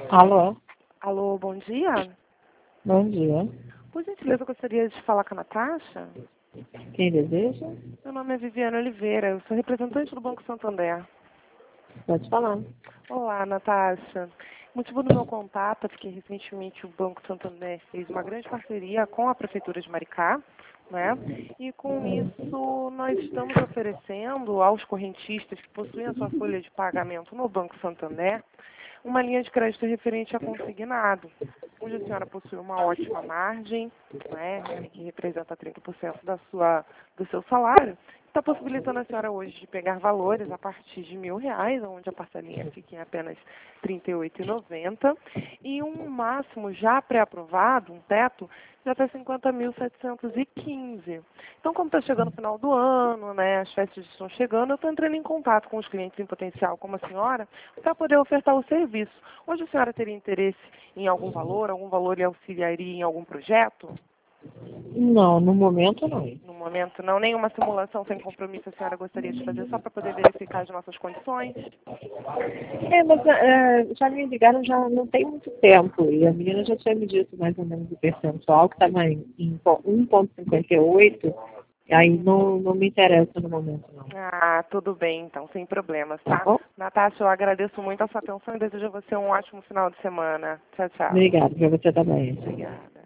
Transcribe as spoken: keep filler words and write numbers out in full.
Alô, Alô, bom dia. bom dia. Por gentileza, eu gostaria de falar com a Natasha. Quem deseja? Meu nome é Viviane Oliveira, eu sou representante do Banco Santander. Pode falar. Olá, Natasha. O motivo do meu contato é porque recentemente o Banco Santander fez uma grande parceria com a Prefeitura de Maricá, né? E com isso nós estamos oferecendo aos correntistas que possuem a sua folha de pagamento no Banco Santander uma linha de crédito referente a consignado, onde a senhora possui uma ótima margem, né, que representa trinta por cento da sua, do seu salário, está possibilitando a senhora hoje de pegar valores a partir de mil reais, onde a parcelinha fica em apenas trinta e oito reais e noventa centavos, e um máximo já pré-aprovado, um teto, de até cinquenta mil setecentos e quinze. Então, como está chegando o final do ano, né, as festas estão chegando, eu estou entrando em contato com os clientes em potencial, como a senhora, para poder ofertar o serviço. Hoje a senhora teria interesse em algum valor? Algum valor lhe auxiliaria em algum projeto? Não, no momento não. No momento não, nenhuma simulação sem compromisso a senhora gostaria de fazer só para poder verificar as nossas condições? É, mas é, já me ligaram já não tem muito tempo e a menina já tinha me dito mais ou menos o percentual que estava em, em um vírgula cinquenta e oito, e aí não, não me interessa no momento não. Ah, tudo bem então, sem problemas, Tá tá? bom? Natasha, eu agradeço muito a sua atenção e desejo a você um ótimo final de semana. Tchau, tchau. Obrigada, para você também. Obrigada.